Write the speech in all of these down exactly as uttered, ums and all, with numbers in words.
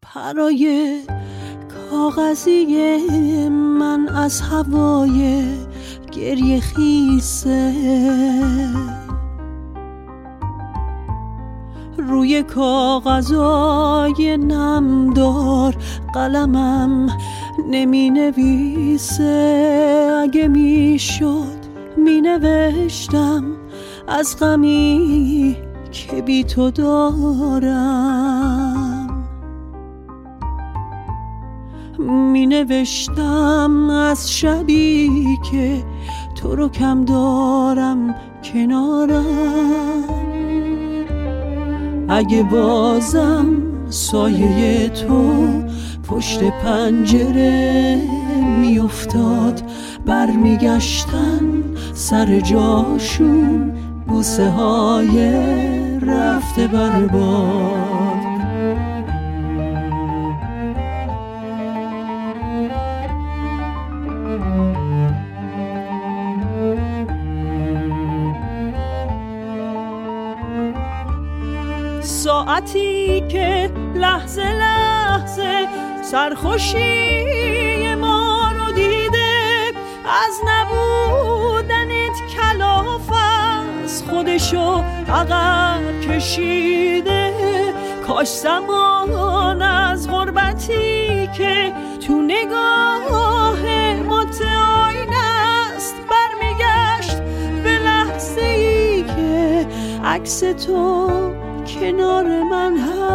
پرای کاغذی من از هوای گریه خیسه، روی کاغذای نمدار قلمم نمی نویسه. اگه می شد می نوشتم از غمی که بی تو دارم، می نوشتم از شبی که تو رو کم دارم کنارم. اگه بازم سایه تو پشت پنجره می افتاد، بر می گشتن سر جاشون بوسه های رفته برباد. ساعتی که لحظه لحظه سرخوشی ما رو دیده، از نبودنت کلاف از خودشو عقب کشیده. کاش زمان از غربتی که تو نگاه متعاین است برمیگشت به لحظه ای که عکس تو کنار من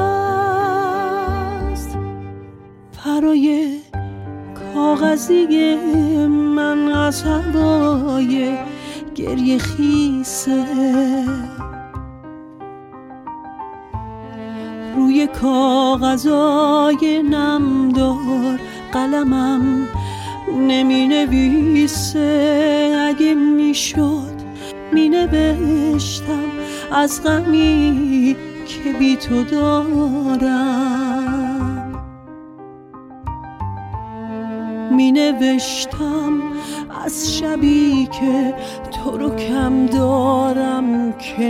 هست. پرای کاغذی من از هوای گریه خیسه، روی کاغذای نمدار قلمم نمی نویسه. اگه می شد می نوشتم از غمی که بی تو دارم، می نوشتم از شبی که تو رو کم دارم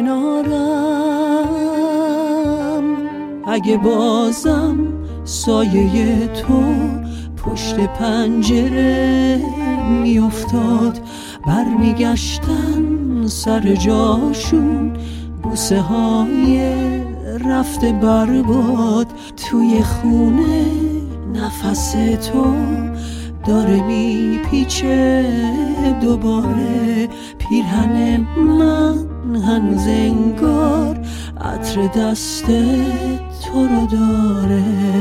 کنارم. اگه بازم سایه تو پشت پنجره می افتاد، بر می گشتن سر جاشون بوسه های رفته برباد. توی خونه نفس تو داره می پیچه دوباره، پیرهن من هنوز انگار عطر دست تو رو داره.